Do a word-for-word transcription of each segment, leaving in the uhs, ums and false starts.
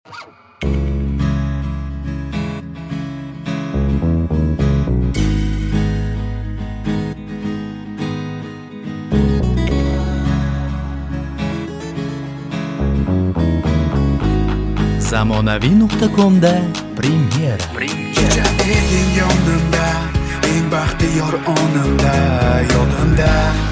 zamonaviy nuqta comda premyera. Kecha eding yonimda, eng baxtiyor onimda, yodimda.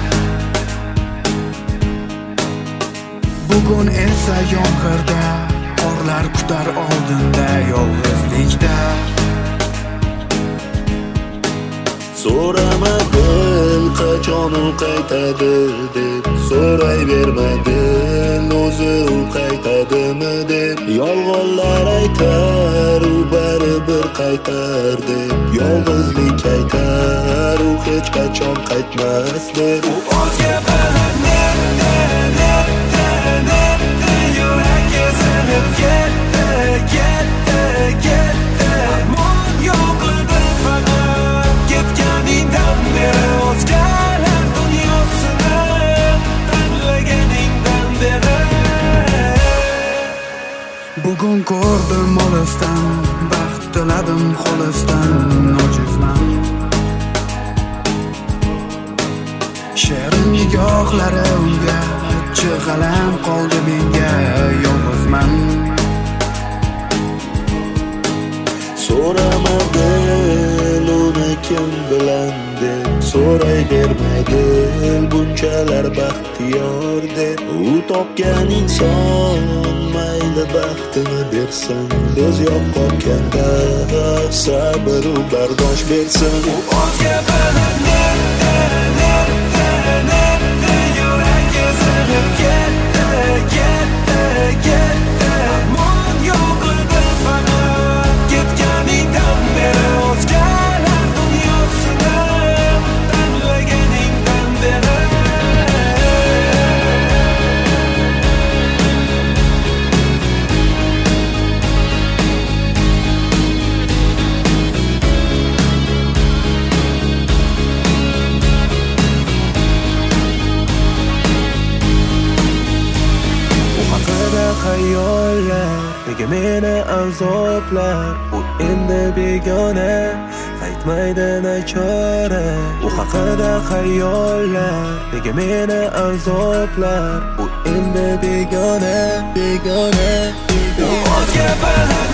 Bugun esa yomg'irda, qorlar kutar oldinda, yolg'izlikda. So'ramadin qachon u qaytadi deb, so'rayvermadin o'zi u qaytadimi deb. Yolg'onlar aytar u baribir qaytar deb, yolg'izlik aytar u hech qachon qaytmas deb. U o'zga bilan netdi, netdi, netdi, yurak ezilib ketdi, ketdi, ketdi. Armon yo'q edi faqat ketganingdan beri, o'zgalar dunyosini tanlaganingdan beri. Bugun ko'rdim olisdan, baxt tiladim xolisdan, ojizman. Shirin nigohlari unga, chig'alam qoldi menga, yolg'izman. So'ramadin uni kim bilan deb, so'rayvermadin bunchalar baxtiyor deb. U topgan inson mayli baxtini bersin, biz yo'q qolganda sabr u bardosh bersin. U o'zga bilan netdi, netdi, netdi, yurak ezilib ketdi, ketdi, ketdi. Armon yo'q edi faqat ketganingdan beri, o'zgalar dunyosini tanlaganingdan beri. Xayollar nega meni azoblar, u endi begona, qaytmaydi nachora. U haqida xayollar nega meni azoblar, u endi begona, begona, begona. O'zga bilan